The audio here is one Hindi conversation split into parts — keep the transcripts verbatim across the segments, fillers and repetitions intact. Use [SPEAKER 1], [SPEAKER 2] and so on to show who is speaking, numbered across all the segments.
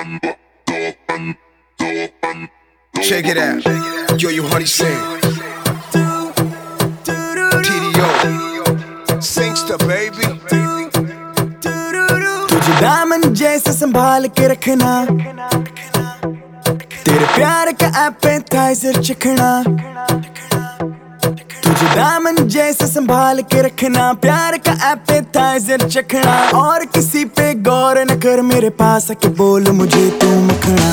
[SPEAKER 1] Check it out. Yo, you honey sing. T D O. Singster baby.
[SPEAKER 2] तुझे दामन जैसे संभाल के रखना, तेरे प्यार का एपेटाइजर चखना। तुझे दामन जैसे संभाल के रखना, प्यार का एपेटाइजर चखना। और किसी पे गौर न कर, मेरे पास आके बोल मुझे तू मखना।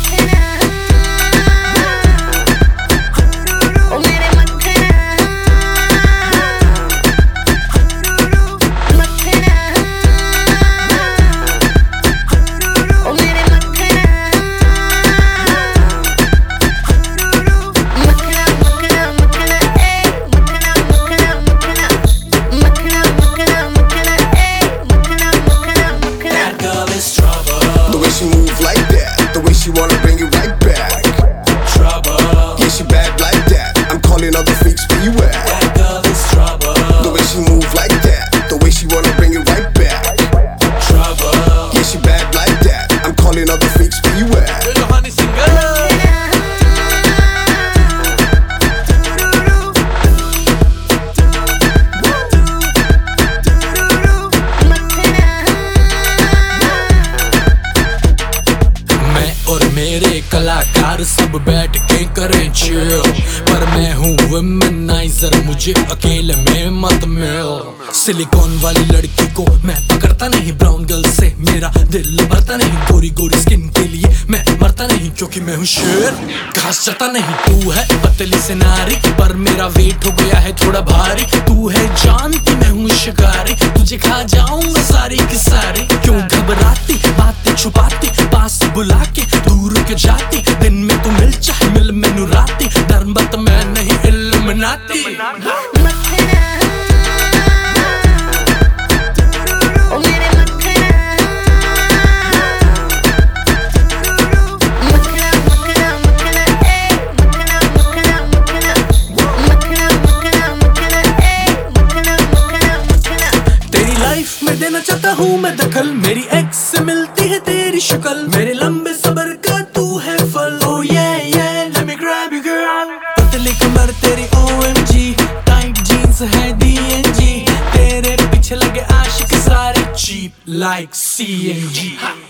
[SPEAKER 1] She move like that, the way she wanna bring you right back. Trouble. Yeah, she bad like that. I'm calling all the freaks where you at.
[SPEAKER 3] That girl is trouble.
[SPEAKER 1] The way she move like that, the way she wanna bring you right back.
[SPEAKER 3] Trouble.
[SPEAKER 1] Yeah, she bad like that. I'm calling all the freaks where you at.
[SPEAKER 3] Little honey singer. और मेरे कलाकार सब बैठ के करें चिल, पर मैं हूँ वुमेनाइजर, मुझे अकेले में मत मिल। सिलिकॉन वाली लड़की को मैं पकड़ता नहीं, ब्राउन गर्ल से मेरा दिल भरता नहीं। गोरी गोरी स्किन के लिए मैं मरता नहीं, क्योंकि मैं हूँ शेर, घास चता नहीं। तू है पतली से नारी, पर मेरा वेट हो गया है थोड़ा भारी। तू है जानती मैं हूँ शिकारी, तुझे खा जाऊंगा सारी की सारी। क्यों घबराती, बातें छुपाती, पास बुला के दूर के जाती। दिन में तू मिल चाहे मिल मैनू राती, डर मत मैं नहीं इल्युमिनाती। तेरी लाइफ में देना चाहता हूँ मैं दखल, मेरी एक्स से मिलती है तेरी शक्ल। मेरे लंबे सबर का तू है फल। Oh yeah yeah, let me grab you girl। पतली कमर तेरी O M G, tight jeans है D N G, तेरे पीछे लगे आशिक सारे cheap like C N G।